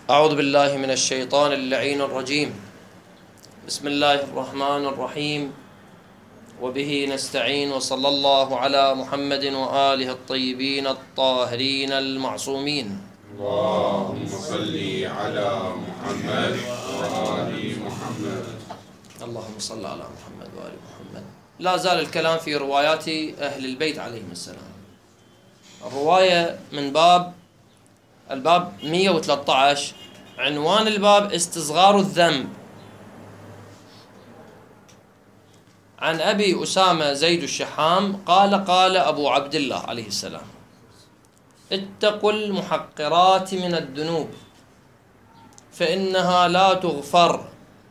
أعوذ بالله من الشيطان اللعين الرجيم. بسم الله الرحمن الرحيم، وبه نستعين، وصلى الله على محمد وآله الطيبين الطاهرين المعصومين. اللهم صل على محمد وآل محمد. اللهم صل على محمد وآل محمد. لا زال الكلام في روايات أهل البيت عليهم السلام. الرواية من الباب 113، عنوان الباب استصغار الذنب. عن أبي أسامة زيد الشحام قال قال أبو عبد الله عليه السلام: اتقوا المحقرات من الذنوب فإنها لا تغفر.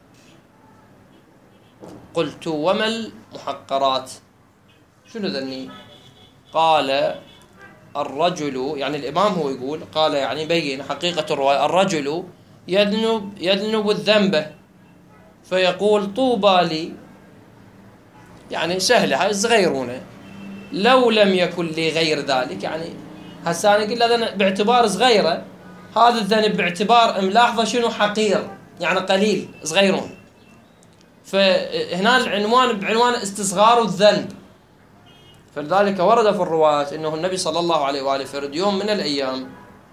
قلت: وما المحقرات؟ شنو ذني؟ قال: الرجل، يعني الإمام هو يقول، قال يعني بين حقيقة الرواية: الرجل يذنب الذنب فيقول: طوبى لي، يعني سهلة، هاي صغيرونة، لو لم يكن لي غير ذلك. يعني هسه أنا قلت له باعتبار صغيرة، هذا الذنب باعتبار ملاحظة شنو حقير، يعني قليل صغيرون. فهنا العنوان بعنوان استصغار الذنب. فلذلك ورد في الروايات انه النبي صلى الله عليه واله فرد يوم من الايام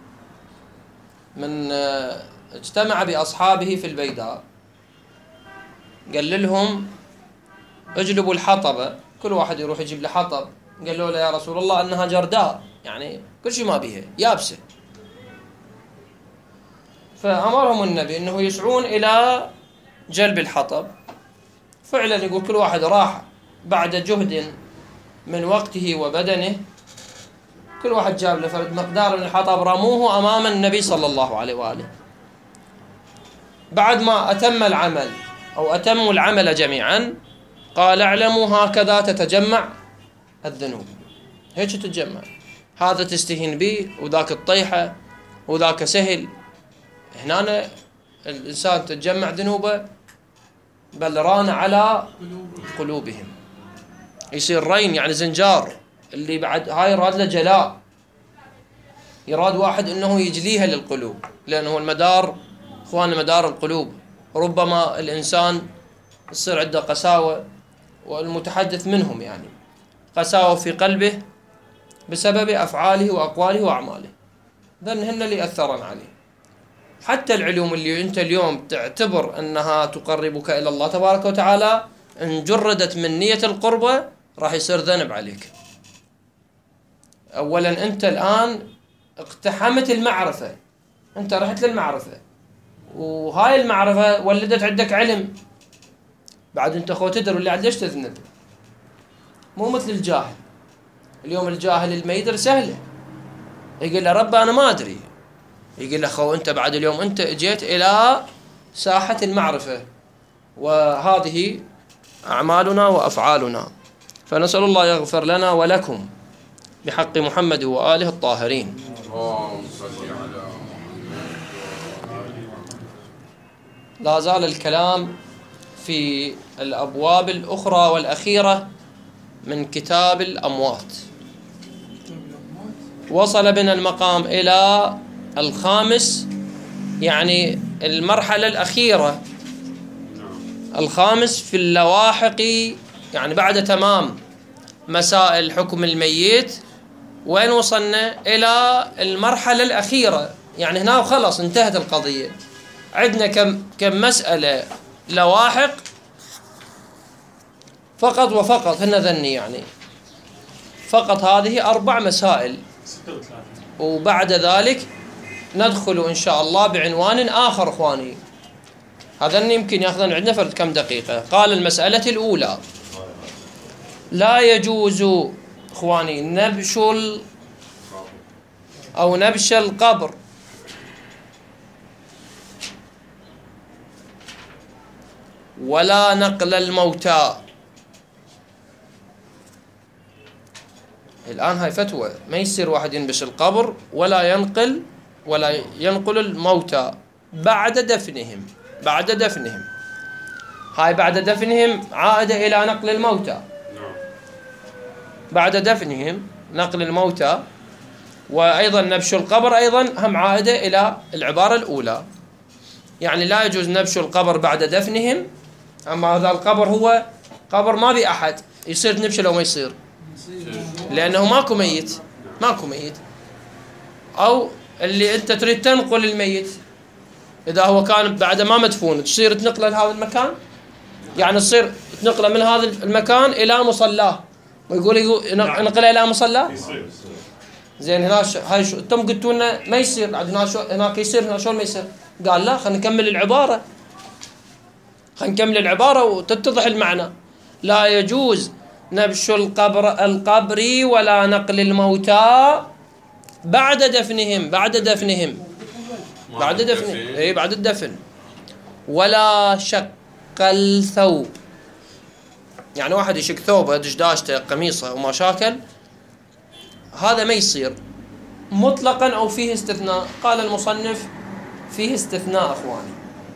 من اجتمع باصحابه في البيداء، قال لهم: اجلبوا الحطب، كل واحد يروح يجيب له حطب. قالوا له: يا رسول الله انها جرداء، يعني كل شيء ما بيها، يابسه. فامرهم النبي انه يسعون الى جلب الحطب. فعلا يقول كل واحد راح بعد جهد من وقته وبدنه، كل واحد جاب له فرد مقدار من الحطب، رموه أمام النبي صلى الله عليه وآله. بعد ما أتم العمل أو أتموا العمل جميعا، قال: اعلموا هكذا تتجمع الذنوب. هيك تتجمع، هذا تستهين به وذاك الطيحة وذاك سهل. هنا الإنسان تتجمع ذنوبه، بل ران على قلوبهم، يصير رين، يعني زنجار، اللي بعد هاي يراد له جلاء، يراد واحد انه يجليها للقلوب، لانه المدار اخوان مدار القلوب. ربما الانسان يصير عنده قساوة، والمتحدث منهم يعني قساوة في قلبه بسبب افعاله واقواله واعماله، ذن هن اللي اثرن عليه. حتى العلوم اللي انت اليوم تعتبر انها تقربك الى الله تبارك وتعالى، ان جردت من نية القربة راح يصير ذنب عليك. اولا انت الان اقتحمت المعرفة، انت رحت للمعرفة، وهاي المعرفة ولدت عندك علم. بعد انت خو تدري اللي عاد ليش تذنب، مو مثل الجاهل. اليوم الجاهل الميدر سهلة، يقول له: رب انا ما ادري. يقول له: خو انت بعد اليوم انت اجيت الى ساحة المعرفة، وهذه اعمالنا وافعالنا. فنسأل الله يغفر لنا ولكم بحق محمد وآله الطاهرين. اللهم صل على محمد. لا زال الكلام في الأبواب الأخرى والأخيرة من كتاب الأموات. وصل بنا المقام إلى الخامس، يعني المرحلة الأخيرة، الخامس في اللواحق، يعني بعد تمام مسائل حكم الميت. وين وصلنا؟ إلى المرحلة الأخيرة، يعني هنا وخلص انتهت القضية. عندنا كم مسألة لواحق فقط وفقط، هن ذني، يعني فقط هذه 4 مسائل. وبعد ذلك ندخل إن شاء الله بعنوان آخر إخواني، هذا يمكن يأخذن عندنا فرد كم دقيقة. قال: المسألة الأولى: لا يجوز إخواني نبش القبر ولا نقل الموتى. الآن هاي فتوى، ما يصير واحد ينبش القبر ولا ينقل الموتى بعد دفنهم. هاي بعد دفنهم عائدة إلى نقل الموتى. بعد دفنهم نقل الموتى وأيضا نبش القبر أيضا هم عائدة إلى العبارة الأولى، يعني لا يجوز نبش القبر بعد دفنهم. أما هذا القبر هو قبر ما بي أحد، يصير نبشه لو ما يصير، لأنه ماكو ميت، ماكو ميت. أو اللي أنت تريد تنقل الميت، إذا هو كان بعد ما مدفون تصير تنقله لهذا المكان، يعني تصير تنقله من هذا المكان إلى مصلاه، ويقول نقله إلى مصلاه. زين هنا هاي شو انتم قلتوا لنا ما يصير، هناك يصير، هنا شلون ما يصير؟ قال لا، خلينا نكمل العبارة، خلينا نكمل العبارة وتتضح المعنى. لا يجوز نبش القبر ولا نقل الموتى بعد دفنهم، بعد دفنهم، بعد دفنهم، اي بعد الدفن. ولا شق الثوب، يعني واحد يشق ثوبه دشداشته قميصه ومشاكل، هذا ما يصير مطلقا أو فيه استثناء. قال المصنف فيه استثناء أخواني.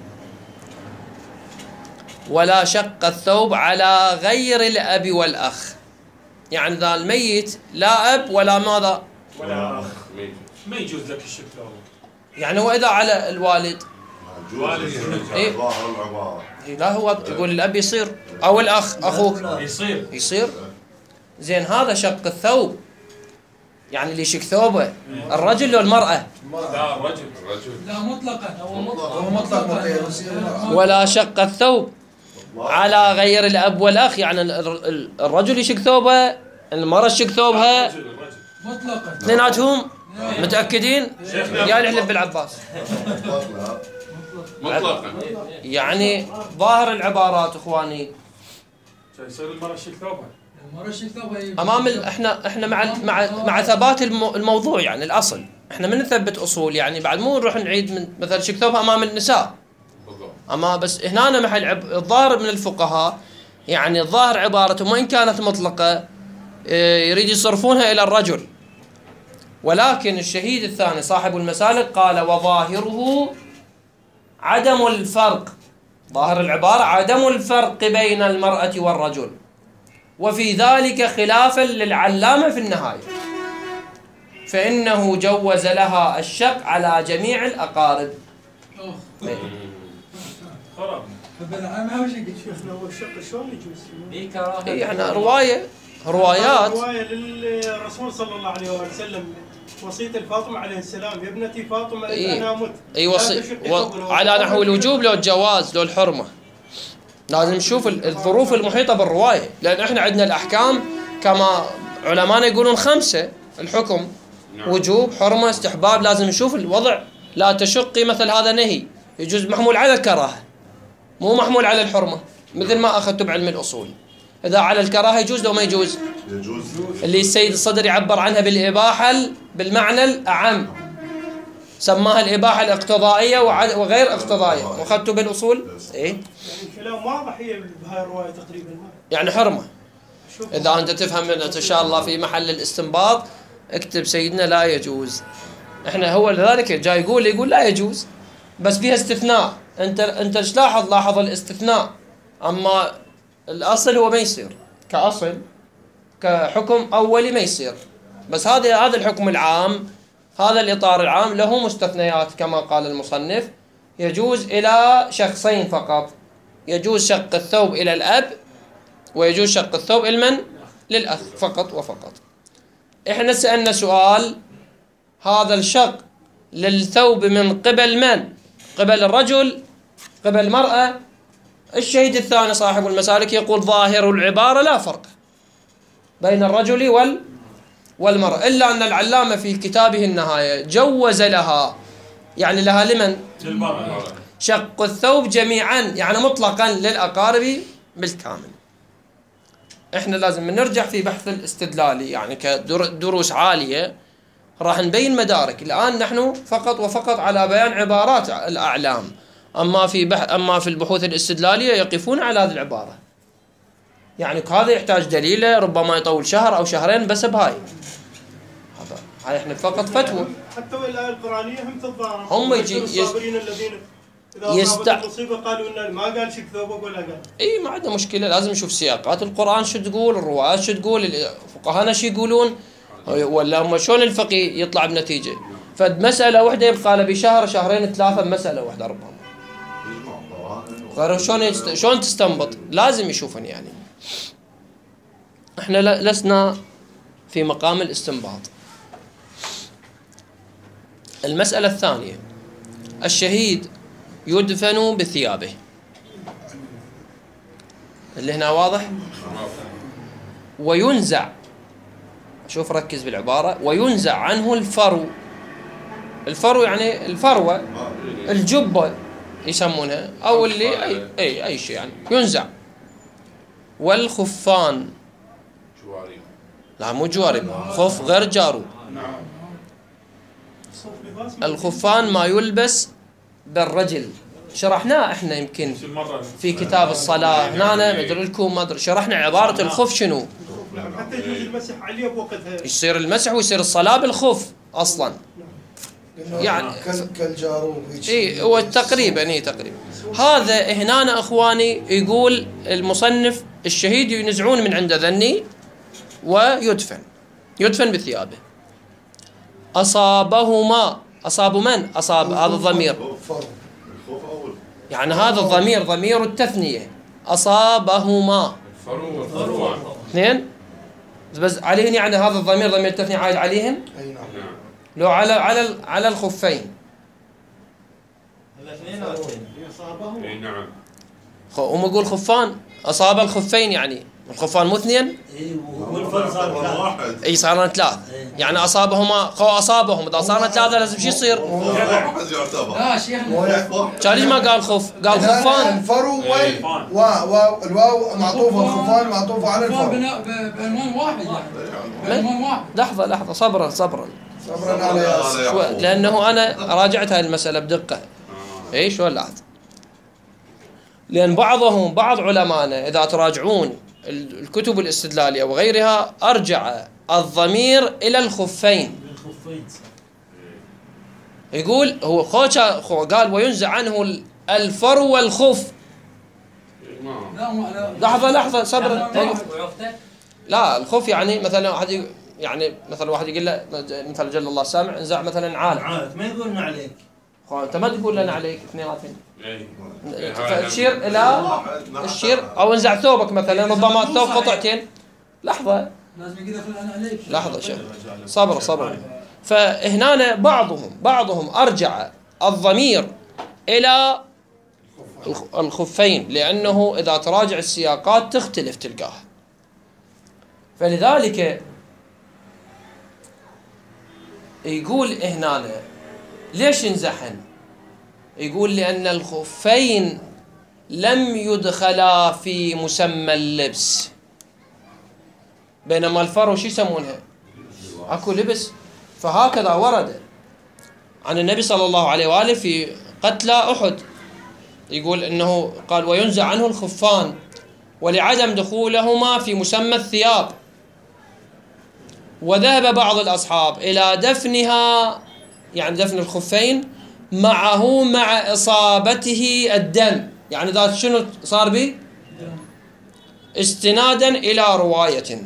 ولا شق الثوب على غير الأب والأخ، يعني ذا الميت لا أب ولا ماذا ولا أخ، ما يجوز لك الشق ثوب. يعني هو إذا على الوالد إيه؟ ظاهر العبارة لا، هو يقول الأب يصير أو الأخ أخوك يصير. زين هذا شق الثوب، يعني اللي يشق ثوبه الرجل لو المرأة؟ لا الرجل. لا مطلقا، هو مطلق. ولا شق الثوب على غير الأب والأخ، يعني الرجل يشق ثوبه، المرأة تشق ثوبها مطلقا، اثنيناتهم متأكدين؟ يا نحلف بالعباس مطلقا. يعني ظاهر العبارات اخواني يصير المرأة تشق ثوبها. امام احنا مع ثبات الموضوع، يعني الاصل احنا من نثبت اصول، يعني بعد مو نروح نعيد من مثلا شق ثوبها امام النساء. اما بس هنا محل الظاهر من الفقهاء، يعني الظاهر عبارتهم وان كانت مطلقه يريد يصرفونها الى الرجل، ولكن الشهيد الثاني صاحب المسالك قال وظاهره عدم الفرق، ظاهر العبارة عدم الفرق بين المرأة والرجل، وفي ذلك خلافا للعلامة في النهاية، فإنه جوز لها الشق على جميع الأقارب. خرب. هو الشق شلون يجوز؟ يعني روايات رواية للرسول صلى الله عليه وسلم، وصية الفاطمة عليه السلام: يا ابنتي فاطمة إذا أنا مت. على نحو الوجوب لو الجواز لو الحرمة. لازم نشوف الظروف المحيطة بالرواية، لأن احنا عندنا الأحكام كما علمانا يقولون 5 الحكم: وجوب، حرمة، استحباب. لازم نشوف الوضع، لا تشقي مثل هذا نهي يجوز محمول على الكراهة مو محمول على الحرمة، مثل ما أخذتوا بعلم الأصول. إذا على الكراهة يجوز لو ما يجوز؟ يجوز. اللي السيد الصدر يعبر عنها بالإباحة بالمعنى الأعم، سماها الإباحة الاقتضائية وغير اقتضائية، وأخذتوا بالأصول؟ إيه؟ الكلام واضح هي بهاي الرواية تقريبا، يعني حرمة. إذا أنت تفهم إن شاء الله في محل الاستنباط اكتب سيدنا لا يجوز. إحنا هو لذلك جاي يقول لا يجوز، بس فيها استثناء. أنت ايش لاحظ الاستثناء، أما الأصل هو ما يصير كأصل كحكم أولي ما يصير. بس هذا الحكم العام، هذا الإطار العام له مستثنيات كما قال المصنف. يجوز إلى شخصين فقط، يجوز شق الثوب إلى الأب، ويجوز شق الثوب إلى من؟ للأخ فقط وفقط. إحنا سألنا سؤال: هذا الشق للثوب من قبل من؟ قبل الرجل، قبل المرأة؟ الشهيد الثاني صاحب المسالك يقول ظاهر العبارة لا فرق بين الرجل والمرأة، إلا أن العلامة في كتابه النهاية جوز لها، يعني لها لمن؟ للمرأة، شق الثوب جميعا، يعني مطلقا للأقارب بالكامل. إحنا لازم نرجع في بحث الاستدلالي، يعني كدروس عالية راح نبين مدارك. الآن نحن فقط وفقط على بيان عبارات الأعلام، أما في البحوث الاستدلالية يقفون على هذه العبارة. يعني هذا يحتاج دليله، ربما يطول شهر أو شهرين بس بهاي. هاي احنا فقط فتوى. حتى الآية القرآنية هم تتضارب. هم الصابرين الذين إذا أصابتهم مصيبة قالوا إن ما قال شق ثوبك ولا قال. إيه ما عندنا مشكلة، لازم نشوف سياقات القرآن شو تقول، الروايات شو تقول، فقهانا شو يقولون. ولا هم شلون الفقيه يطلع بنتيجة؟ فمسألة واحدة يبقى له بشهر شهرين ثلاثة بمسألة واحدة ربما. غير شلون تستنبط؟ لازم يشوفن يعني. احنا لسنا في مقام الاستنباط. المسألة الثانية، الشهيد يدفن بثيابه، اللي هنا واضح. وينزع، شوف ركز بالعبارة، وينزع عنه الفرو. الفرو يعني الفروة، الجبة يسمونها، أو اللي أي شيء يعني ينزع. والخفان، جوارب. لا مو جوارب، خف غير جارو. الخفان ما يلبس بالرجل، شرحناه احنا يمكن في كتاب الصلاة هنا، مدري لكم، ما ادري شرحنا عبارة الخف شنو. حتى يجوز المسح عليه بوقتها، يصير المسح ويصير الصلاة بالخف اصلا. يعني كالجارو اي هو تقريبا تقريبا. هذا هنا اخواني يقول المصنف الشهيد ينزعون من عند ذني ويدفن بثيابه. أصابهما، أصاب من؟ أصاب، هذا الضمير يعني هذا الضمير ضمير التثنية. أصابهما اثنين بس عليهن، يعني هذا الضمير ضمير التثنية عايد عليهن. أي نعم. لو على الخفين. الاثنين اي نعم. هم يقول خفان أصاب الخفين، يعني الخفان مو اثنين؟ اي صارنا ثلاث، يعني اصابهم اذا صارنا ثلاثه لازم شو يصير؟ لا شيخنا كان ليش ما قال خف؟ قال خفان. الفرو والواو معطوفه، الخفان معطوفه على الفرو بعنوان واحد يعني بعنوان واحد. لحظه صبرا على ياسر، لانه انا راجعت هاي المساله بدقه. اي شو لاحظ؟ لان بعض علمائنا اذا تراجعون الكتب الاستدلالية وغيرها أرجع الضمير إلى الخفين. يقول هو قال وينزع عنه الفرو والخف. لحظة صبر. لا الخف يعني مثلا واحد يقول له مثلا جل الله سامع انزع مثلا عال، ما يقولنا عليك. انت ما تقول لنا عليك اثنيناتين، فتشير الى الشير، او انزع ثوبك مثلا، ربما الثوب قطعتين. لحظه شوف صبر. فهنا بعضهم ارجع الضمير الى الخفين، لانه اذا تراجع السياقات تختلف تلقاه. فلذلك يقول هنا ليش ينزحن؟ يقول لأن الخفين لم يدخلا في مسمى اللبس، بينما الفرو شو يسمونها؟ اكو لبس. فهكذا ورد عن النبي صلى الله عليه وآله في قتلى أحد، يقول إنه قال وينزع عنه الخفان ولعدم دخولهما في مسمى الثياب. وذهب بعض الأصحاب إلى دفنها، يعني دفن الخفين معه مع إصابته الدم، يعني ذات شنو صار به؟ استنادا إلى رواية.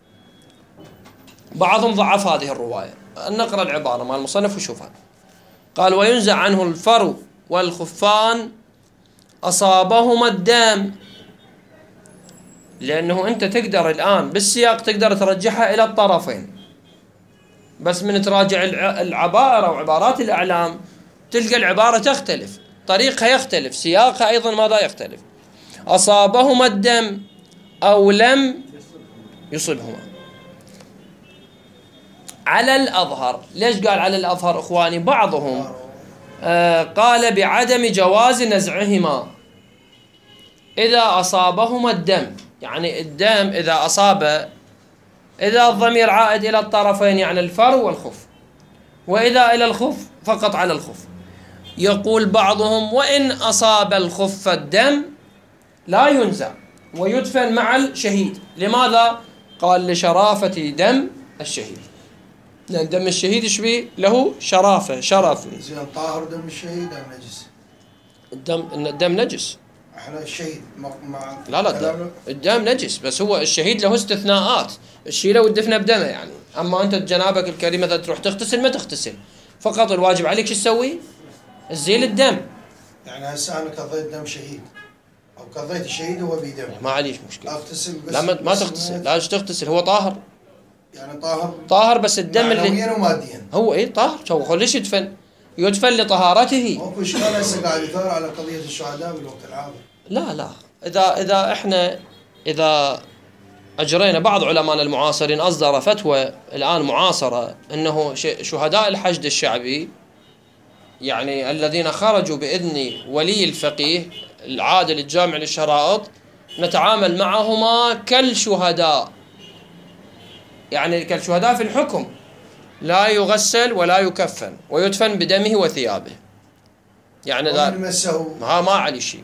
بعضهم ضعف هذه الرواية. نقرأ العبارة مع المصنف وشوفها. قال وينزع عنه الفرو والخفان أصابهما الدم، لأنه أنت تقدر الآن بالسياق تقدر ترجحها إلى الطرفين، بس من تراجع العبارة وعبارات الأعلام تلقى العبارة تختلف، طريقها يختلف، سياقها أيضا ماذا يختلف. أصابهما الدم أو لم يصبهما. على الأظهر، ليش قال على الأظهر إخواني؟ بعضهم قال بعدم جواز نزعهما إذا أصابهما الدم، يعني الدم إذا أصاب، إذا الضمير عائد إلى الطرفين يعني الفرو والخف، وإذا إلى الخف فقط على الخف. يقول بعضهم وإن أصاب الخف الدم لا ينزع ويدفن مع الشهيد. لماذا؟ قال لشرافة دم الشهيد، لأن دم الشهيد يشبه له شرافة، شرف. زين طاهر دم الشهيد أم نجس؟ الدم نجس. احنا الشهيد لا الدم نجس، بس هو الشهيد له استثناءات، الشيله والدفنه بدمه يعني. أما أنت جنابك الكريم مثلا تروح تغتسل ما تغتسل، فقط الواجب عليك شو تسوي؟ تزيل الدم. يعني هسه أنا قضيت دم شهيد أو قضيت الشهيد هو بيدم، ما عليش مشكلة، أغتسل بس لا ما تغتسل، لا تغتسل، هو طاهر، يعني طاهر بس الدم اللي معنويا وماديا هو طاهر، هو ليش يدفن لطهارته. ماكو إشكال هسه قاعد يثار على قضية الشهداء بالوقت الحاضر. لا إذا إحنا أجرينا، بعض علماء المعاصرين أصدر فتوى الآن معاصرة أنه شهداء الحشد الشعبي، يعني الذين خرجوا بإذن ولي الفقيه العادل الجامع للشرائط، نتعامل معهما كالشهداء، يعني كالشهداء في الحكم، لا يغسل ولا يكفن ويدفن بدمه وثيابه، يعني ما عليه شيء.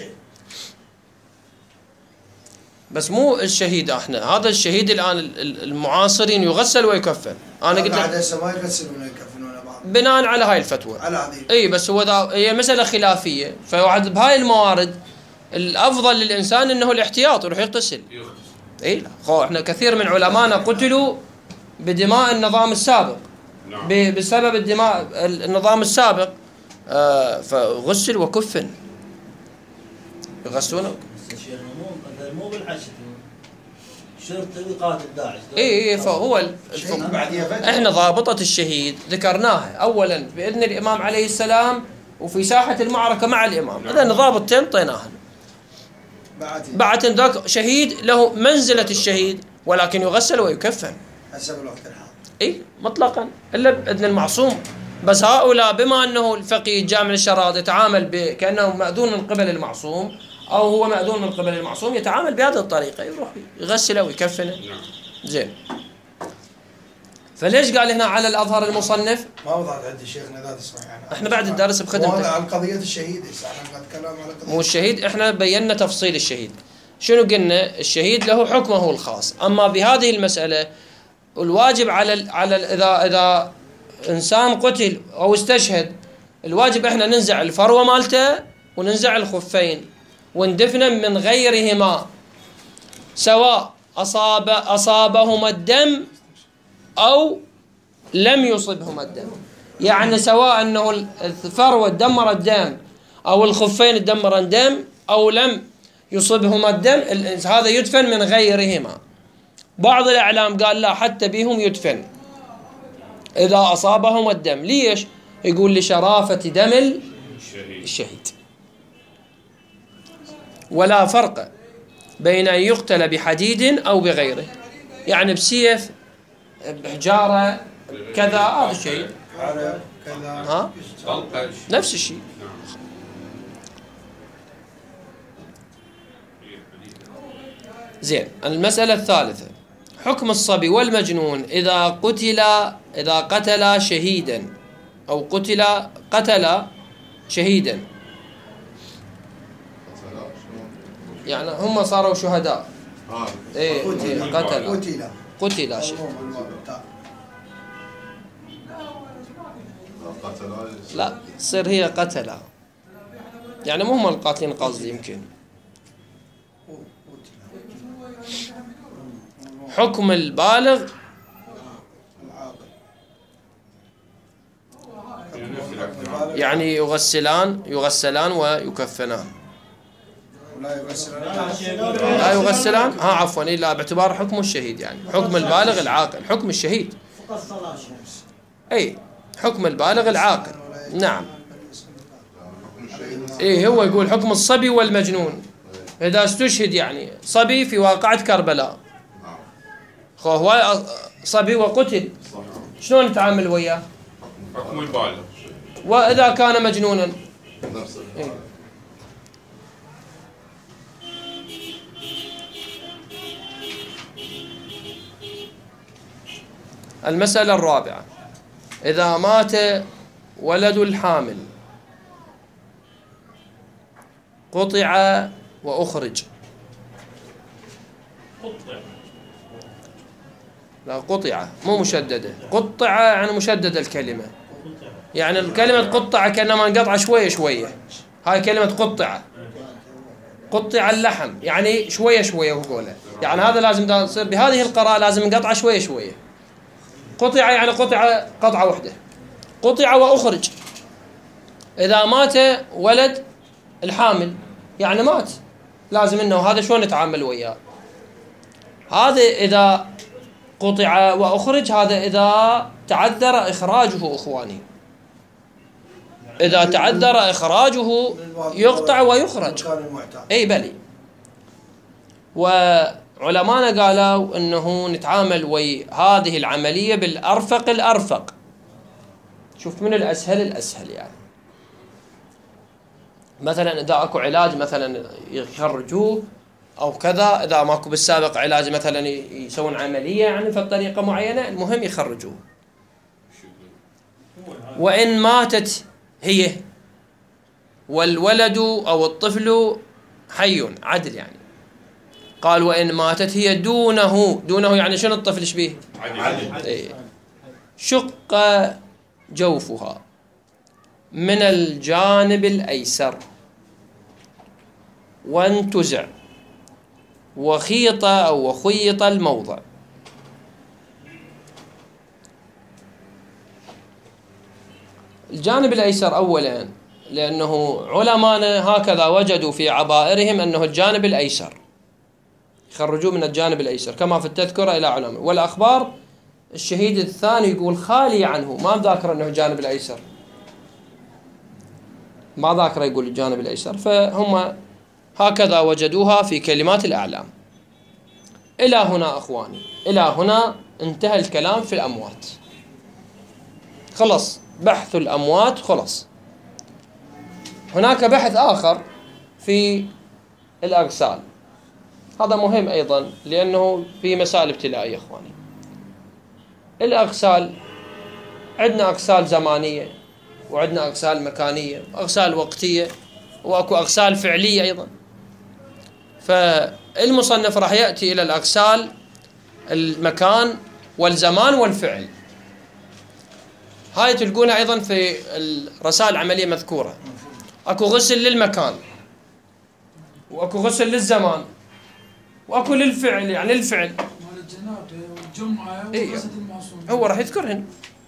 بس مو الشهيد، احنا هذا الشهيد الان المعاصرين يغسل ويكفن. انا قلت بعد هسه ما يغسلون ويكفنون بعض بناء على هاي الفتوى اي، بس هي مساله خلافيه، فواحد بهاي الموارد الافضل للانسان انه الاحتياط يروح يغتسل. اي لا، احنا كثير من علمائنا قتلوا بدماء النظام السابق، بسبب النظام السابق، فغسل وكفن يغسلونه. مو بالحشد، شرطي قاتل داعش. اي فهو احنا ضابطة الشهيد ذكرناها اولا باذن الامام عليه السلام وفي ساحة المعركة مع الامام، اذا ضابطتين طيناها. بعد ذاك شهيد له منزلة الشهيد ولكن يغسل ويكفن حسب الوقت الحاضر. اي مطلقا الا باذن المعصوم. بس هؤلاء بما انه الفقيه الجامع للشرائط يتعامل كانه مأذون من قبل المعصوم، أو هو مأذون من قبل المعصوم، يتعامل بهذه الطريقة، يروح يغسله ويكفنه. زين. فليش قال هنا على الأظهر المصنف؟ ما وضعت عندي شيخنا ذات اسمع يعني. احنا بعد الدرس بخدمته. عن قضية الشهيد، احنا قد كلام على قضية. مو الشهيد، احنا بينا تفصيل الشهيد. شنو قلنا؟ الشهيد له حكمه الخاص، أما بهذه المسألة الواجب على إذا إنسان قتل أو استشهد، الواجب احنا ننزع الفروة مالته وننزع الخفين وندفنا من غيرهما، سواء أصابهما الدم أو لم يصبهما الدم. يعني سواء أنه الفروة دمر الدم أو الخفين دمر الدم أو لم يصبهما الدم، هذا يدفن من غيرهما. بعض الأعلام قال لا، حتى بهم يدفن إذا أصابهما الدم. ليش؟ يقول لشرافة دم الشهيد. ولا فرق بين أن يقتل بحديد أو بغيره، يعني بسيف، بحجارة، كذا، هذا الشيء ها نفس الشيء. زين. المسألة الثالثة، حكم الصبي والمجنون إذا قتل شهيدا أو قتل شهيدا، يعني هم صاروا شهداء. ايه قتل لا تصير هي قتل، يعني مو هم القاتلين قصدي. يمكن حكم البالغ يعني يغسلان ويكفنان. لا يغسلان عفوا، لا، باعتبار حكم الشهيد، يعني حكم البالغ العاقل، حكم الشهيد. اي حكم البالغ العاقل. نعم. اي هو يقول حكم الصبي والمجنون اذا استشهد، يعني صبي في واقعة كربلاء، هو صبي وقتل، شلون نتعامل وياه؟ حكم البالغ. واذا كان مجنونا إيه؟ المسألة الرابعة، إذا مات ولد الحامل قطع وأخرج. لا قطع مو مشددة، قطع يعني مشددة الكلمة، يعني الكلمة قطع كأنما انقطع شوية شوية، هاي كلمة قطع اللحم، يعني شوية شوية هو قوله، يعني هذا لازم تصير بهذه القراءة لازم نقطع شوية شوية. قطع يعني قطع قطعة واحدة، قطع وأخرج. إذا مات ولد الحامل يعني مات، لازم إنه هذا شلون نتعامل وياه. هذا إذا قطع وأخرج، هذا إذا تعذر إخراجه أخواني، إذا تعذر إخراجه يقطع ويخرج. أي بلي. وعلمانا قالوا إنه نتعامل وي هذه العملية بالأرفق الأرفق. شوف من الأسهل يعني. مثلا إذا أكو علاج مثلا يخرجوه أو كذا، إذا ماكو بالسابق علاج مثلا يسوون عملية يعني في طريقة معينة، المهم يخرجوه. وإن ماتت هي والولد أو الطفل حي عدل يعني، قال وإن ماتت هي دونه يعني شنو الطفل ايش بيه؟ عدل. إيه. شق جوفها من الجانب الأيسر وانتزع وخيط الموضع. الجانب الأيسر أولا، لأنه علماءنا هكذا وجدوا في عبائرهم أنه الجانب الأيسر، يخرجوه من الجانب الأيسر كما في التذكرة إلى علماء. والأخبار الشهيد الثاني يقول خالي عنه، ما ذاكر أنه الجانب الأيسر، ما ذاكر يقول الجانب الأيسر، فهم هكذا وجدوها في كلمات الأعلام. إلى هنا أخواني، إلى هنا انتهى الكلام في الأموات، خلص بحث الأموات خلص. هناك بحث آخر في الأغسال، هذا مهم أيضا لأنه في مسائل ابتلائية أخواني. الأغسال عندنا أغسال زمانية، وعندنا أغسال مكانية، أغسال وقتية، وأكو أغسال فعلية أيضا. فالمصنف راح يأتي إلى الأغسال المكان والزمان والفعل. هاي تلقونها أيضا في الرسائل العملية مذكورة. أكو غسل للمكان، وأكو غسل للزمان، وأكو للفعل يعني الفعل مال الجنابة والجمعة وغسل المعصوم. هو راح يذكرهن.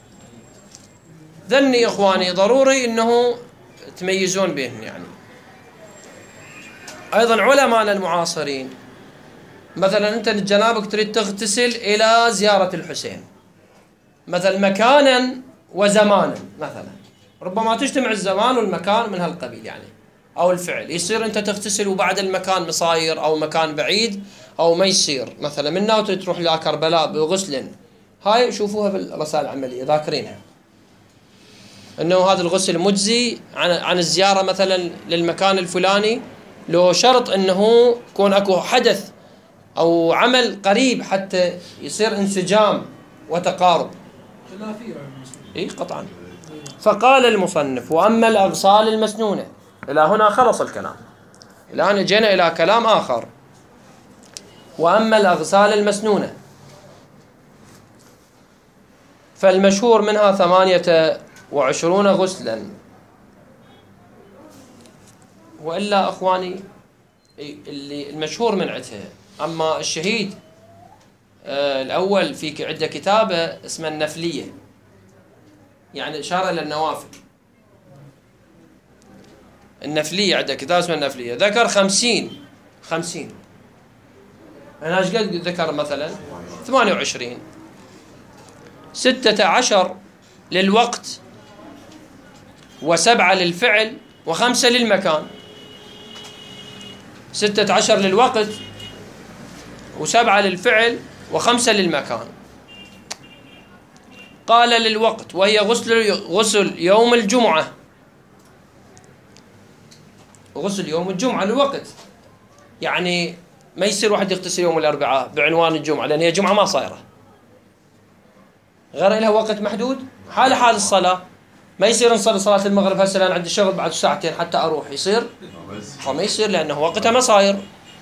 ذني إخواني ضروري إنه تميزون بينهم يعني. أيضا علماءنا المعاصرين، مثلا أنت لجنابك تريد تغتسل إلى زيارة الحسين، مثلا مكانا وزمانا، مثلا ربما تجتمع الزمان والمكان من هالقبيل يعني، أو الفعل يصير أنت تغتسل وبعد المكان مصاير أو مكان بعيد أو ما يصير، مثلا منا وتريد تروح إلى كربلاء بغسل. هاي شوفوها بالرسائل العملية ذاكرينها، أنه هذا الغسل مجزي عن الزيارة مثلا للمكان الفلاني، لو شرط أنه يكون أكو حدث أو عمل قريب حتى يصير انسجام وتقارب. خلافية إيه قطعا. فقال المصنف وأما الأغسال المسنونة، إلى هنا خلص الكلام، الآن جينا إلى كلام آخر. وأما الأغسال المسنونة فالمشهور منها 28 غسلا. وإلا أخواني اللي المشهور من عدها. أما الشهيد الأول في عنده كتابة اسمها النفلية، يعني إشارة للنوافل. النفلية عنده كتاب اسمه النفلية، ذكر 50. أنا إيش قد ذكر مثلا 28، 16 للوقت، و7 للفعل، و5 للمكان. 16 للوقت، و7 للفعل، و5 للمكان. قال للوقت وهي غسل يوم الجمعة. غسل يوم الجمعة للوقت، يعني ما يصير واحد يغتسل يوم الأربعاء بعنوان الجمعة، لأن هي جمعة ما صايرة، غير لها وقت محدود. حال الصلاة ما يصير نصلي صلاة المغرب هسه أنا عندي شغل بعد ساعتين حتى أروح، يصير؟ ما يصير لأنه وقتها ما صاير.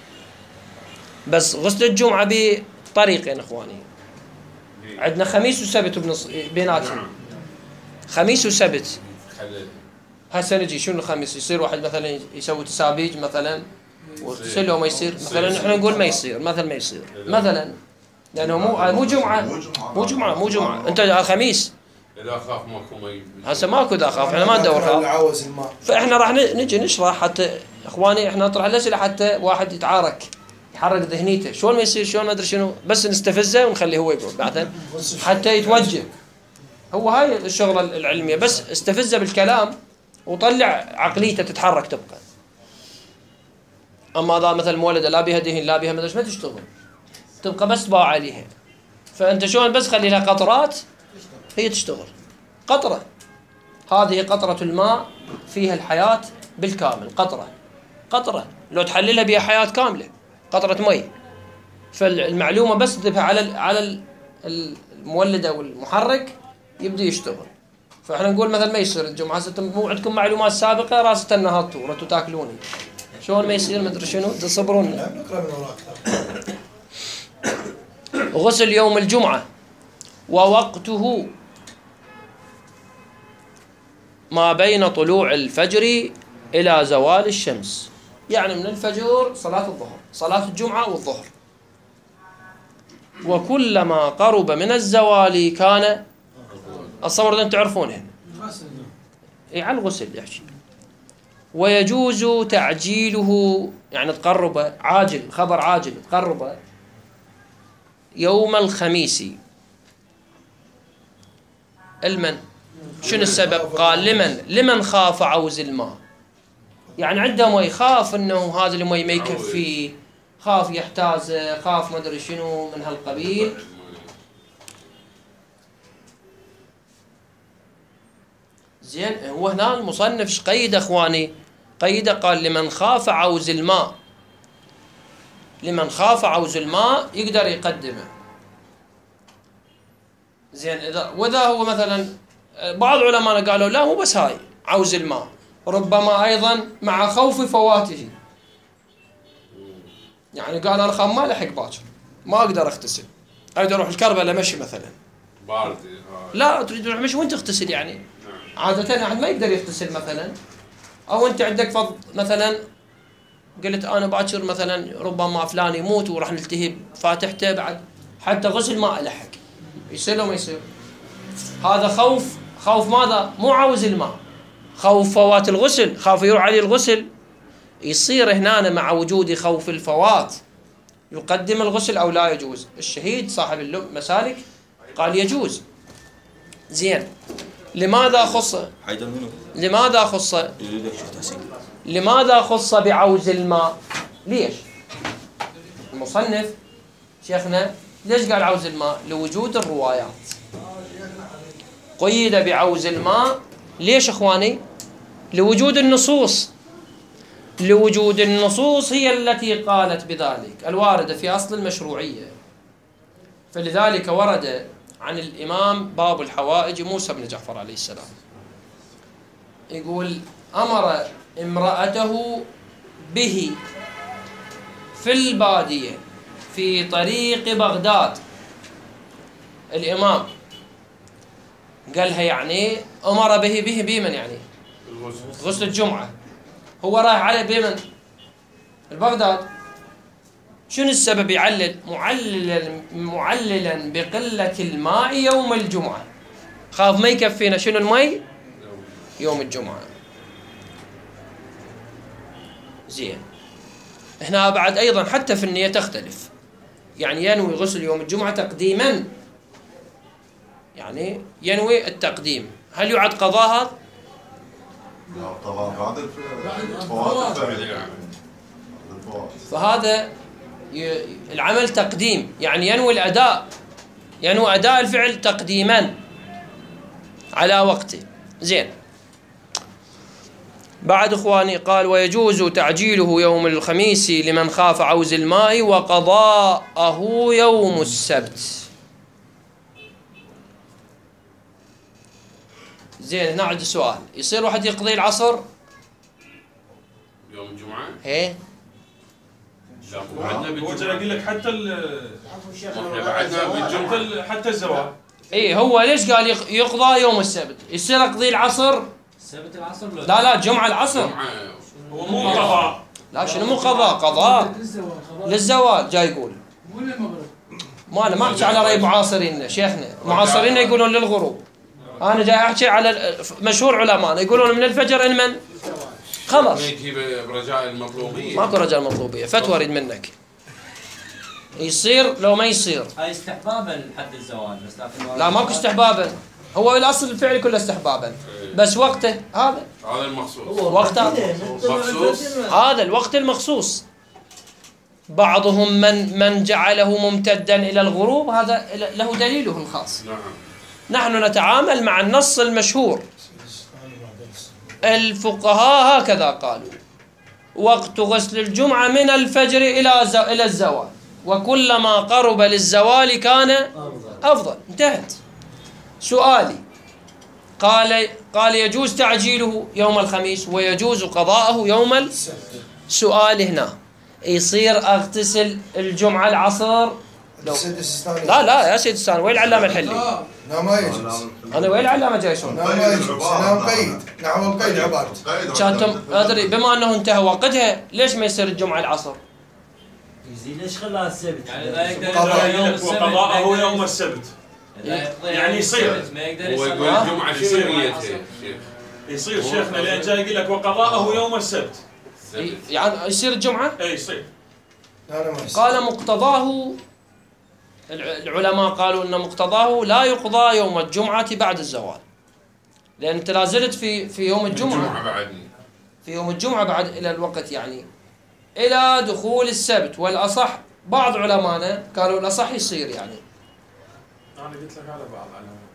بس غسل الجمعة بطريقين إخواني، عندنا خميس وسبت بيناتهم، خميس وسبت. هسه نجي شنو الخميس؟ يصير واحد مثلا يسوي تسابيج مثلا ويغسله، ما يصير مثلا، احنا نقول ما يصير مثلا، ما يصير مثلا. لانه مو جمعه انت خميس. اذا خاف ماكو مي هسه ماكو اذا خاف، احنا ما ندور خاف. فاحنا راح نجي نشرح حتى اخواني، احنا نطرح الاسئله حتى واحد يتعارك يحرك ذهنيته، شلون ما يصير شلون ما ادري شنو، بس نستفزه ونخليه هو يقول بعدين حتى يتوجه. هو هاي الشغله العلميه، بس استفزه بالكلام وطلع عقليته تتحرك تبقى. اما اذا مثلا مولده لا بها دهن لا بها ما ادري ما تشتغل، تبقى بس طباع عليها. فانت شلون بس خلي لها قطرات هي تشتغل. قطره، هذه قطره الماء فيها الحياه بالكامل. قطره لو تحللها بها حياه كامله، قطره مي. فالمعلومه بس تذبها على المولد او المحرك يبدا يشتغل. فاحنا نقول مثلا ما يصير الجمعه، هسه مو عندكم معلومات سابقه راسه النهار طور انتم تاكلوني، شلون ما يصير ما ادري شنو تصبرون. غسل يوم الجمعه ووقته ما بين طلوع الفجر الى زوال الشمس، يعني من الفجر صلاه الظهر، صلاه الجمعه والظهر. وكلما قرب من الزوال كان اتصور انتم تعرفونهن. على الغسل يحكي. ويجوز تعجيله، يعني تقربه عاجل، خبر عاجل تقربه يوم الخميس. المن شنو السبب؟ قال لمن خاف عوز الماء، يعني عنده مي خاف انه هذا المي ما يكفيه، خاف يحتاز، خاف ما ادري شنو من هالقبيل. زين، هو هنا المصنف ايش قيد اخواني؟ قيد قال لمن خاف عوز الماء. لمن خاف عوز الماء يقدر يقدمه. زين، واذا هو مثلا بعض علماء قالوا لا مو بس هاي عوز الماء، ربما ايضا مع خوف فواته. يعني قال انا خام ما لحق باكر، ما اقدر اغتسل، اقدر اروح الكربلاء مشي مثلا. بارد. لا تريد تروح مشي وانت تغتسل، يعني عادة احد ما يقدر يغتسل مثلا. او انت عندك فض مثلا، قلت انا باكر مثلا ربما فلان يموت وراح نلتهي فاتحته بعد، حتى غسل ما الحق، يصير لو ما يصير. هذا خوف ماذا؟ مو عوز الماء، خوف فوات الغسل، خاف يروح عليه الغسل. يصير هنا مع وجود خوف الفوات يقدم الغسل او لا يجوز. الشهيد صاحب المسالك قال يجوز. زين، لماذا خص بعوز الماء؟ ليش المصنف شيخنا ليش قال عوز الماء؟ لوجود الروايات. قيد بعوز الماء ليش اخواني؟ لوجود النصوص. لوجود النصوص هي التي قالت بذلك، الواردة في أصل المشروعية. فلذلك ورد عن الإمام باب الحوائج موسى بن جعفر عليه السلام، يقول أمر امرأته به في البادية في طريق بغداد. الإمام قالها يعني أمر به بمن؟ يعني غسل الجمعة. هو رايح على بمن؟ البغداد. شنو السبب؟ يعلل معللا بقلة الماء يوم الجمعة، خاف ما يكفينا شنو المي يوم الجمعة. زين، هنا بعد أيضا حتى في النية تختلف، يعني ينوي غسل يوم الجمعة تقديما، يعني ينوي التقديم، هل يعد قضاها؟ طبعا بعد الفوات. فهذا العمل تقديم، يعني ينوي الأداء، ينوي أداء الفعل تقديما على وقته. زين، بعد إخواني قال ويجوز تعجيله يوم الخميس لمن خاف عوز الماء وقضاءه يوم السبت. زين، هنا عندي سؤال، يصير واحد يقضي العصر يوم الجمعة؟ ايه اقول لك حتى حتى الزواج. ايه، هو ليش قال يقضى يوم السبت؟ يصير اقضي العصر السبت العصر؟ لا الجمعة العصر. هو مو قضاء. لا شنو مو قضاء؟ قضاء للزوال جاي يقول. مو للمغرب. ما أنا ما أحكي على رأي معاصرين شيخنا، معاصرين يقولون للغروب، أنا جاي أحكي على مشهور علماء يقولون من الفجر إن من خلص. يجي برجاء المطلوبية. ماكو رجاء المطلوبية، فتوى أريد منك يصير لو ما يصير. هاي استحبابا حد الزواج بس لكن لا ماكو استحبابا، هو الأصل الفعل كله استحبابا، بس وقته هذا المخصوص. وقته مخصوص. هذا الوقت المخصوص. بعضهم من جعله ممتدا إلى الغروب، هذا له دليله الخاص. نعم. نحن نتعامل مع النص المشهور. الفقهاء هكذا قالوا: وقت غسل الجمعة من الفجر إلى الزوال، وكلما قرب للزوال كان أفضل. انتهت. سؤالي: قال يجوز تعجيله يوم الخميس ويجوز قضاءه يوم سؤال هنا يصير أغتسل الجمعة العصر لو... لا يا سيد الثاني، وين العلامة الحلي؟ لا ما يجوز. أنا وين العلامة جايسون؟ لا ما يجوز. نعم قيد. نعم القيد عبارة. كانتم أدري بما أنه انتهى وقتها ليش ما يصير الجمعة العصر؟ يزيد ليش خلاها السبت؟ يعني لا يقدر وقضاءه يوم السبت. يعني يصير ما يقدر يقول الجمعة شنو نيتها؟ يصير شيخنا لين جاي يقول لك وقضاءه يوم السبت. يعني يصير الجمعة؟ اي يصير. قال مقتضاه، العلماء قالوا ان مقتضاه لا يقضى يوم الجمعة بعد الزوال، لان انت لا زلت في يوم الجمعة في يوم الجمعة بعد الى الوقت، يعني الى دخول السبت. والاصح بعض علمائنا قالوا الاصح يصير يعني. انا قلت لك على بعض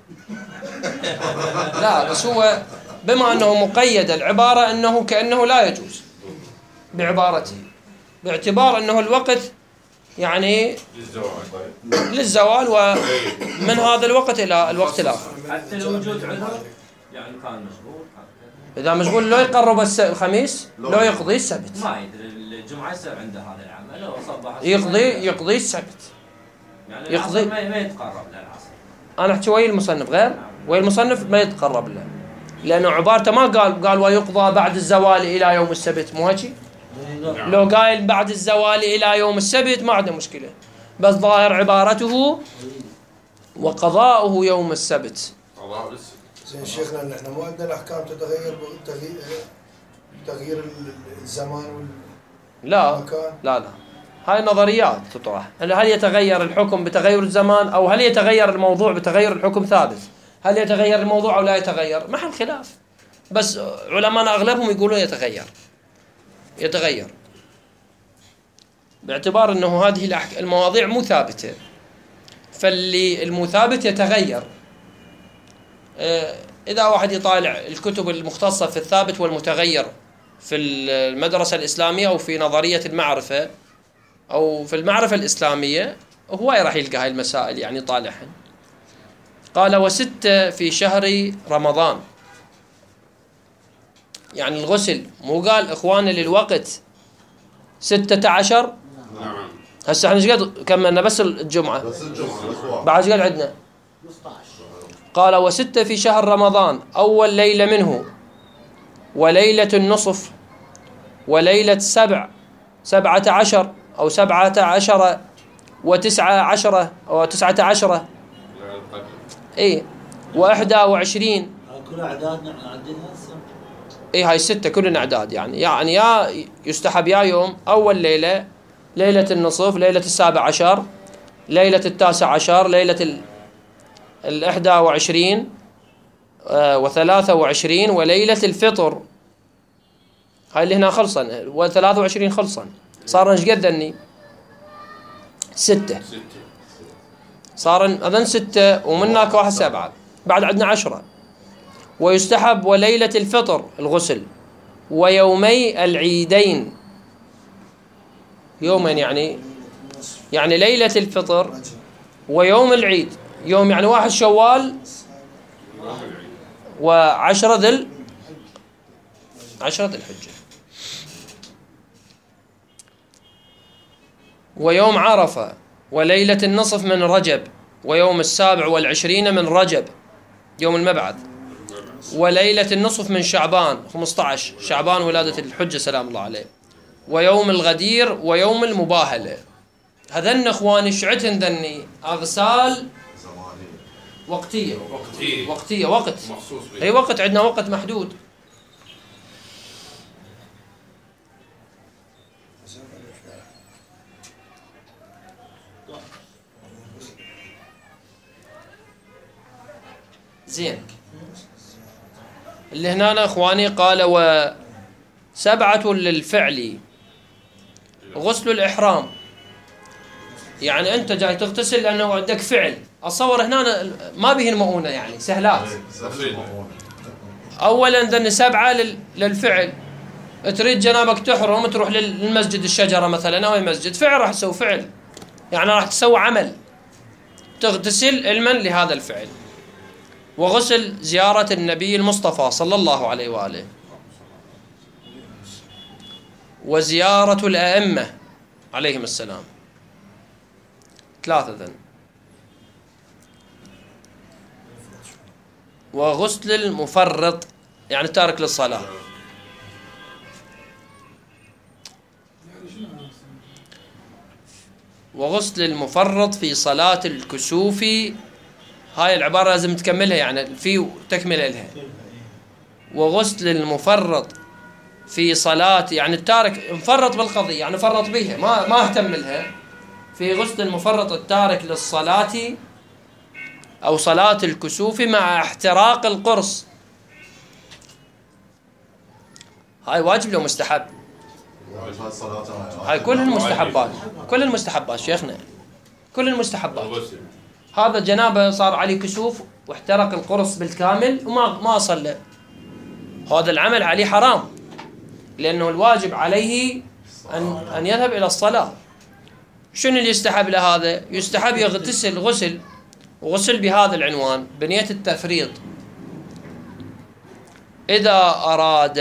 لا بس هو بما انه مقيد العبارة انه كأنه لا يجوز بعبارته، باعتبار انه الوقت يعني للزوال ومن هذا الوقت الى الوقت الاخر. حتى لو وجود عذر يعني كان مشغول. اذا مشغول لو يقرب الخميس لو يقضي السبت. ما يدري الجمعة يصير عنده هذا العمل لو صبح يقضي السبت. يعني يقضي ما يتقرب للعصر. انا احكي ويا المصنف غير، ويا المصنف ما يتقرب له، لانه عبارته ما قال ويقضى بعد الزوال الى يوم السبت، مو هيك؟ لو قايل بعد الزوال إلى يوم السبت ما عنده مشكلة، بس ظاهر عبارته وقضاؤه يوم السبت. زين شيخنا نحن مو عندنا الأحكام تغيير الزمان والمكان؟ لا هاي نظريات تطرح. هل يتغير الحكم بتغير الزمان، أو هل يتغير الموضوع بتغير الحكم ثابت؟ هل يتغير الموضوع أو لا يتغير؟ محل خلاف، بس علماء أغلبهم يقولون يتغير باعتبار أنه هذه المواضيع مو ثابتة، فاللي المثابت يتغير. إذا واحد يطالع الكتب المختصة في الثابت والمتغير في المدرسة الإسلامية أو في نظرية المعرفة أو في المعرفة الإسلامية، هو راح يلقى هاي المسائل يعني طالعهن. قال: 6 في شهر رمضان، يعني الغسل مو قال إخواني للوقت 16. نعم. هسه احنا ايش قد كملنا؟ بس الجمعة. بعد ايش قد عندنا؟ 15. قال: 6 في شهر رمضان، أول ليلة منه وليلة النصف وليلة 17 أو 17 و19 أو 19 إيه و21. كل أعداد نحن عندنا إيه هاي 6 كلنا أعداد، يعني يا يستحب يا يوم أول ليلة، ليلة النصف، ليلة 17، ليلة 19، ليلة 21 و23 وليلة الفطر. هاي اللي هنا خلصا، و23 خلصا، صار ايش قد ذني؟ 6 صار اذن 6 ومنك واحد 7، بعد عندنا 10. ويستحب وليلة الفطر الغسل، ويومي العيدين، يومين يعني ليلة الفطر ويوم العيد، يوم يعني 1 شوال و10 ذي الحجة، ويوم عرفة، وليلة النصف من رجب، ويوم 27 من رجب يوم المبعث، وليلة النصف من شعبان 15 شعبان ولادة الحجة سلام الله عليه، ويوم الغدير، ويوم المباهلة. هذن اخواني شعتن ذني اغسال زمانية وقتيه وقتية. وقتيه وقت مخصوص به. اي وقت، عندنا وقت محدود. زين، اللي هنا اخواني قال وسبعة للفعل غسل الإحرام. يعني أنت جاي تغتسل لأنه عندك فعل. أتصور هنا ما به المؤونة، يعني سهلات. أولا ذن 7 للفعل. تريد جنابك تحرم تروح للمسجد الشجرة مثلا أو المسجد، فعل راح تسوي فعل، يعني راح تسوي عمل، تغتسل علما لهذا الفعل. وغسل زيارة النبي المصطفى صلى الله عليه وآله، وزيارة الأئمة عليهم السلام، 3 ذن. وغسل المفرط يعني تارك للصلاة. وغسل المفرط في صلاة الكسوف. هاي العبارة لازم تكملها، يعني في تكملة لها. وغسل المفرط في صلاة، يعني التارك مفرط بالقضية، يعني فرط بها ما اهتم لها. في غسل المفرط التارك للصلاة أو صلاة الكسوف مع احتراق القرص. هاي واجب لو مستحب؟ هاي كل المستحبات، كل المستحبات شيخنا، كل المستحبات. هذا جنابه صار عليه كسوف واحترق القرص بالكامل وما صلى، هذا العمل عليه حرام، لأنه الواجب عليه أن يذهب إلى الصلاة. شنو اللي يستحب لهذا؟ يستحب يغتسل غسل بهذا العنوان بنية التفريط إذا أراد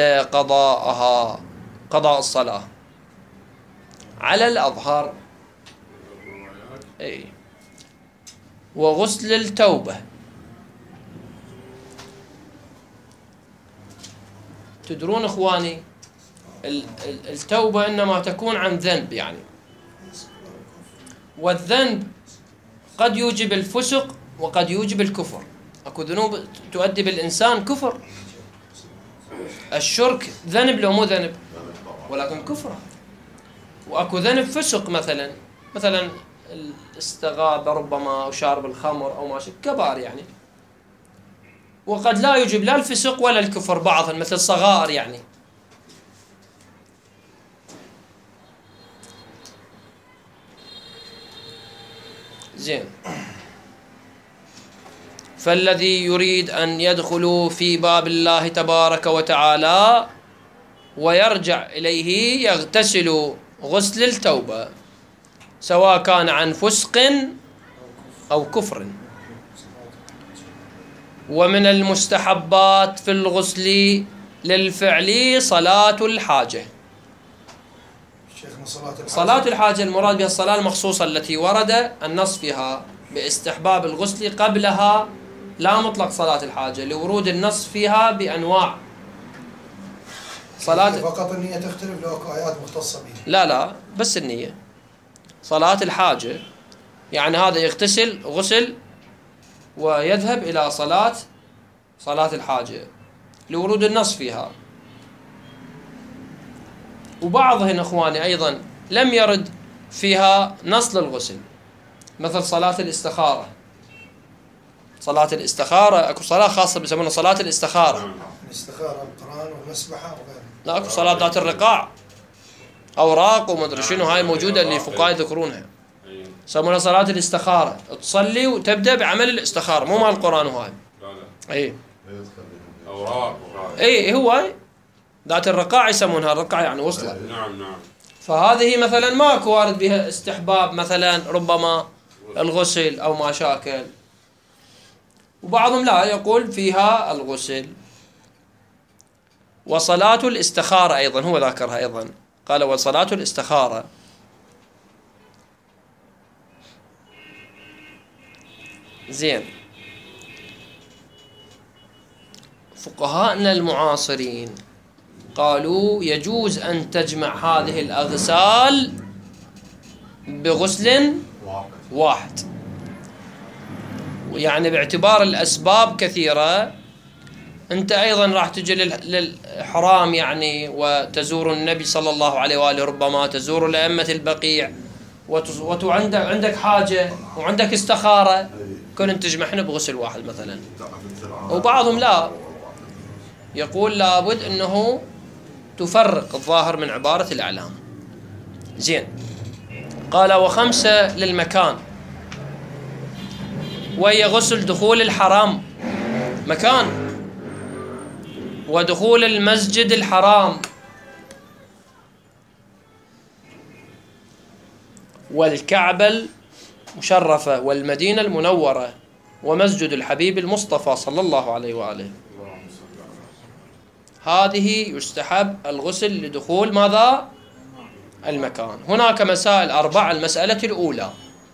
قضاء الصلاة على الأظهر. أي. وغسل التوبة. تدرون إخواني التوبة إنما تكون عن ذنب، يعني والذنب قد يوجب الفسق وقد يوجب الكفر. أكو ذنوب تؤدي بالإنسان كفر. الشرك ذنب لو مو ذنب ولكن كفر. وأكو ذنب فسق، مثلا الاستغاثة ربما أو شارب الخمر أو ماشي كبار يعني. وقد لا يوجب لا الفسق ولا الكفر بعضا، مثل صغائر يعني. زين. فالذي يريد أن يدخل في باب الله تبارك وتعالى ويرجع إليه يغتسل غسل التوبة، سواء كان عن فسق أو كفر. ومن المستحبات في الغسل للفعل صلاة الحاجة. صلاة الحاجة المراد بها الصلاة المخصوصة التي ورد النص فيها باستحباب الغسل قبلها، لا مطلق صلاة الحاجة لورود النص فيها بأنواع. صلاة فقط النية تختلف لو آيات مختصة بها. لا بس النية. صلاة الحاجة يعني هذا يغتسل غسل ويذهب إلى صلاة الحاجة لورود النص فيها. وبعضهن اخواني ايضا لم يرد فيها نص للغسل، مثل صلاة الاستخارة. صلاة الاستخارة اكو صلاة خاصة بيسمونها صلاة الاستخارة. الاستخارة القرآن والمسبحة وغيرها. لا اكو صلاة ذات الرقاع، اوراق وما ادري شنو، هاي موجودة اللي فقهاء يذكرونها، يسمونها صلاة الاستخارة. تصلي وتبدأ بعمل الاستخارة، مو مال القرآن وهاي. اي اوراق. اي هو ذات الرقاع يسمونها، الرقاع يعني وصلة. نعم. فهذه مثلا ماكو وارد بها استحباب مثلا ربما الغسل او ما شاكل. وبعضهم لا يقول فيها الغسل. وصلاة الاستخارة ايضا هو ذكرها ايضا، قال وصلاة الاستخارة. زين. فقهاءنا المعاصرين قالوا يجوز أن تجمع هذه الأغسال بغسل واحد. يعني باعتبار الأسباب كثيرة، أنت أيضا راح تجي للحرام يعني وتزور النبي صلى الله عليه وآله، ربما تزور لأئمة البقيع وعندك حاجة وعندك استخارة، كن تجمعهن بغسل واحد مثلا. وبعضهم لا، يقول لابد أنه تفرق الظاهر من عبارة الأعلام. زين. قال: وخمسة للمكان، وهي غسل دخول الحرام مكان، ودخول المسجد الحرام، والكعبة المشرفة، والمدينة المنورة، ومسجد الحبيب المصطفى صلى الله عليه وآله. هذه يستحب الغسل لدخول ماذا؟ المكان. هناك مسائل 4. المسألة الأولى: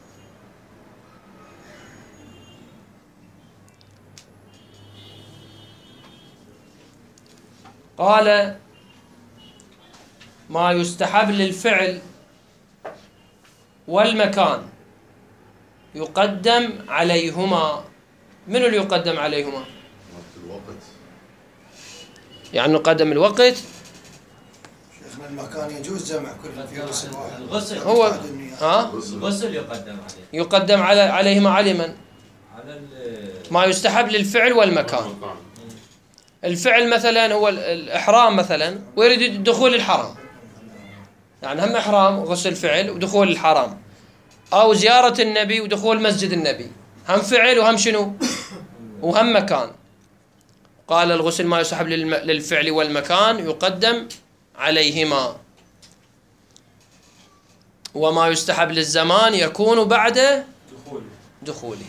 قال: ما يستحب للفعل والمكان يقدم عليهما. من اللي يقدم عليهما؟ يعني نقدم الوقت. شيخنا المكان يجوز جمع كل في غسل واحد. الغسل هو الغسل يقدم عليه. يقدم عليهما على من؟ على ما يستحب للفعل والمكان. الفعل مثلا هو الإحرام مثلا، ويريد دخول الحرم، يعني هم إحرام وغسل فعل ودخول الحرم، أو زيارة النبي ودخول مسجد النبي، هم فعل وهم شنو؟ وهم مكان. قال: الغسل ما يستحب للفعل والمكان يقدم عليهما، وما يستحب للزمان يكون بعد دخوله.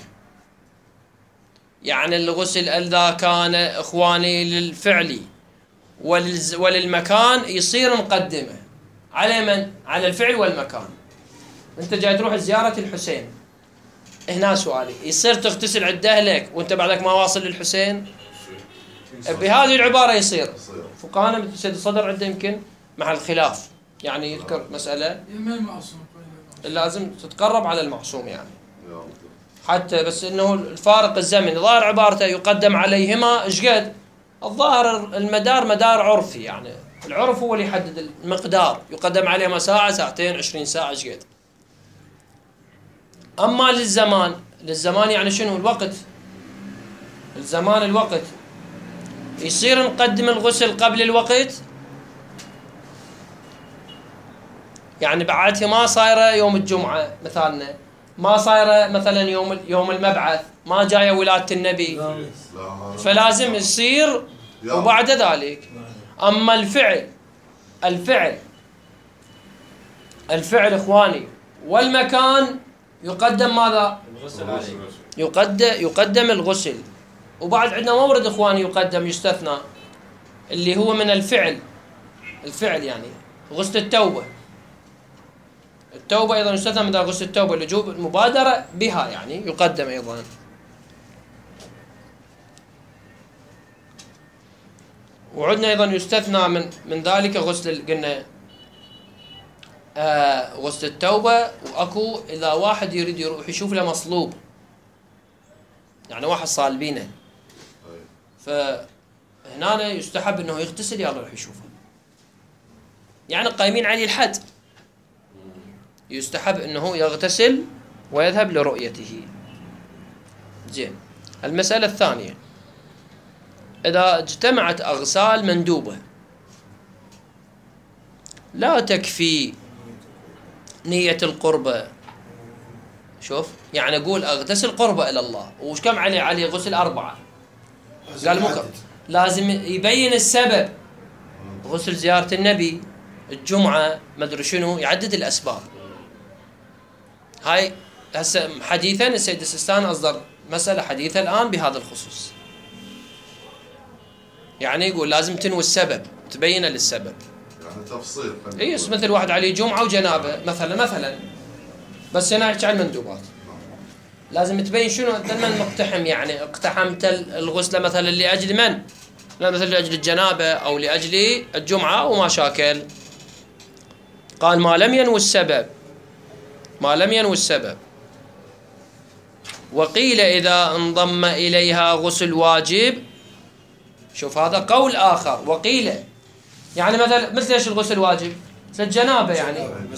يعني الغسل إذا كان إخواني للفعل وللمكان يصير نقدمه على من؟ على الفعل والمكان. أنت جاي تروح زيارة الحسين، هنا سؤالي: يصير تغتسل عند أهلك وأنت بعدك ما واصل للحسين؟ بهذه العبارة يصير. فقهاء سيد الصدر عنده يمكن محل خلاف، يعني يذكر مسألة لازم تتقرب على المعصوم، يعني حتى بس انه الفارق الزمني. ظاهر عبارته يقدم عليهما ايش قد؟ الظاهر المدار مدار عرفي، يعني العرف هو اللي يحدد المقدار، يقدم عليهما ساعة ساعتين 20 ساعة ايش قد. اما للزمان يعني شنو؟ الوقت. الزمان الوقت يصير نقدم الغسل قبل الوقت، يعني بعدها ما صايره يوم الجمعة مثالنا، ما صايره مثلا يوم المبعث، ما جايه ولادة النبي، فلازم يصير وبعد ذلك. اما الفعل اخواني والمكان يقدم ماذا؟ يقدم الغسل. وبعد عندنا مورد اخواني يقدم يستثنى، اللي هو من الفعل يعني غسل التوبة. التوبة أيضا يستثنى من غسل التوبة، لجوب المبادرة بها يعني يقدم أيضا. وعندنا أيضا يستثنى من ذلك غسل، قلنا غسل التوبة. وأكو إذا واحد يريد يروح يشوف له مصلوب، يعني واحد صالبينه، فهنا يستحب أنه يغتسل يلا يروح يشوفه، يعني قايمين عليه الحد، يستحب أنه يغتسل ويذهب لرؤيته. زين. المسألة الثانية: إذا اجتمعت أغسال مندوبة لا تكفي نية القربة. شوف، يعني أقول أغتسل قربة إلى الله، وش كم عليه غسل 4، قال مكر لازم يبين السبب، غسل زيارة النبي، الجمعة، ما أدري شنو، يعدد الأسباب. هاي هسه حديثا السيد السيستاني أصدر مسألة حديثة الآن بهذا الخصوص، يعني يقول لازم تنوي السبب، تبين للسبب، يعني تفصيل. اي مثل واحد عليه جمعة وجنابة مثلا، بس هنا يحكي عن المندوبات، لازم تبين شنو من مقتحم، يعني اقتحمت الغسلة مثلا لأجل من؟ لا مثلا لأجل الجنابة أو لأجل الجمعة وما شاكل. قال: ما لم ينوي السبب ما لم ينوي السبب. وقيل إذا انضم إليها غسل واجب. شوف هذا قول آخر. وقيل يعني مثل ايش الغسل واجب؟ مثل الجنابة يعني.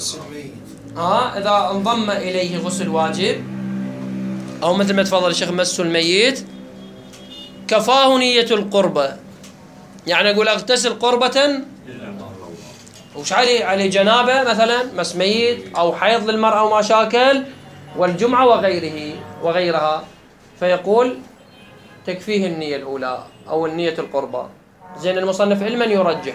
إذا انضم إليه غسل واجب، أو مثل ما تفضل الشيخ مس الميت، كفاه نية القربة. يعني أقول أغتسل قربة، وش عليه جنابة مثلا، مس ميت، أو حيض للمرأة وما شاكل، والجمعة وغيرها، فيقول تكفيه النية الأولى أو النية القربة. زين المصنف علما يرجح،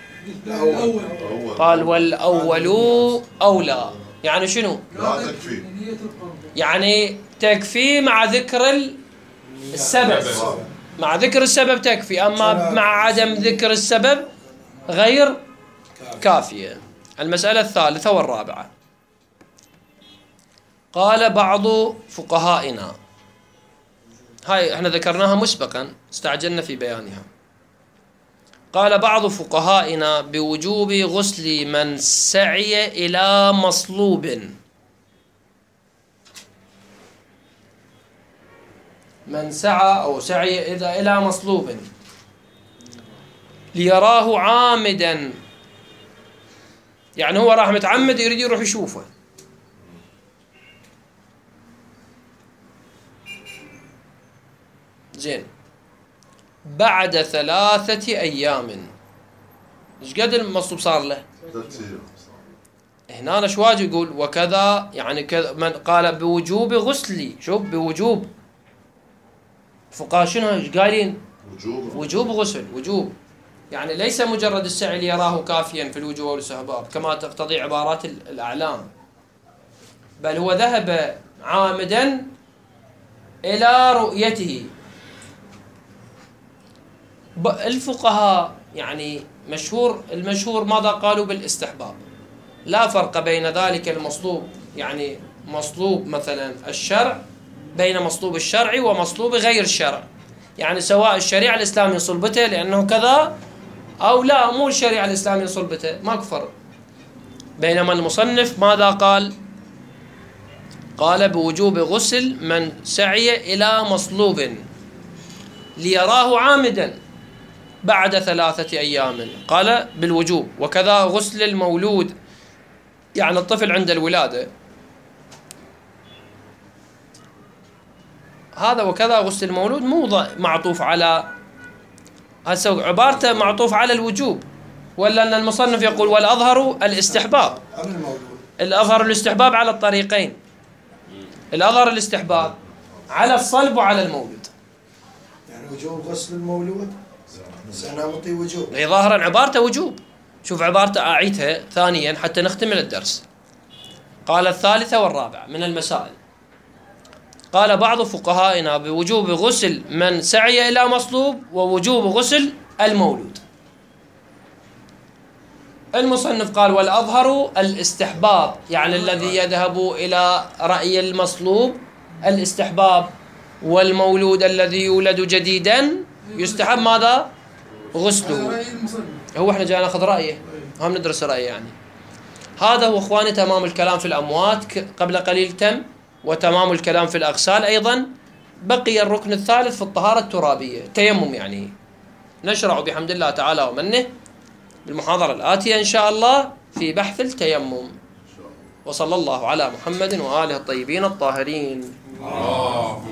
قال والأول أولى. يعني شنو؟ لا تكفي، يعني تكفي مع ذكر السبب، مع ذكر السبب تكفي، أما مع عدم ذكر السبب غير كافية. المسألة الثالثة والرابعة، قال بعض فقهائنا، هاي احنا ذكرناها مسبقا استعجلنا في بيانها. قال بعض فقهائنا بوجوب غسل من سعي إلى مصلوب. من سعى أو سعي إلى مصلوب ليراه عامدا، يعني هو راح متعمد يريد يروح يشوفه، زين، بعد 3 أيام. ايش قد المصلوب صار له؟ هنا ايش واجب يقول وكذا، يعني كذا من قال بوجوب غسلي. شوف بوجوب، فقهاء شنو ايش قايلين؟ وجوب غسل، وجوب، يعني ليس مجرد السعي ليراه كافيا في الوجوب والاستحباب كما تقتضي عبارات الأعلام، بل هو ذهب عامدا إلى رؤيته. الفقهاء يعني المشهور ماذا قالوا؟ بالاستحباب، لا فرق بين ذلك المصلوب، يعني مصلوب مثلا الشرع، بين مصلوب الشرع ومصلوب غير الشرع، يعني سواء الشريعة الإسلامية صلبته لأنه كذا، أو لا مو الشريعة الإسلامية صلبته، ماكو فرق. بينما المصنف ماذا قال؟ قال بوجوب غسل من سعي إلى مصلوب ليراه عامدا بعد 3 أيام، قال بالوجوب. وكذا غسل المولود، يعني الطفل عند الولادة، هذا وكذا غسل المولود مو معطوف على، هسه عبارته معطوف على الوجوب، ولا أن المصنف يقول والأظهر الاستحباب. الأظهر الاستحباب على الطريقين، الأظهر الاستحباب على الصلب وعلى المولود. يعني وجوب غسل المولود أنا مطي وجوب، هي ظاهرا عبارته وجوب. شوف عبارته أعيدها ثانيا حتى نختم الدرس. قال الثالثة والرابعة من المسائل، قال بعض فقهائنا بوجوب غسل من سعي إلى مصلوب ووجوب غسل المولود. المصنف قال والأظهر الاستحباب، يعني الذي يذهب إلى رأي المصلوب الاستحباب، والمولود الذي يولد جديدا يستحب ماذا؟ غسله. هو احنا جاي ناخذ رأيه، هم ندرس رأيه يعني. هذا هو اخواني تمام الكلام في الأموات قبل قليل تم، وتمام الكلام في الأغسال أيضا. بقي الركن الثالث في الطهارة الترابية، تيمم. يعني نشرع بحمد الله تعالى ومنه بالمحاضرة الآتية إن شاء الله في بحث التيمم. وصلى الله على محمد وآله الطيبين الطاهرين.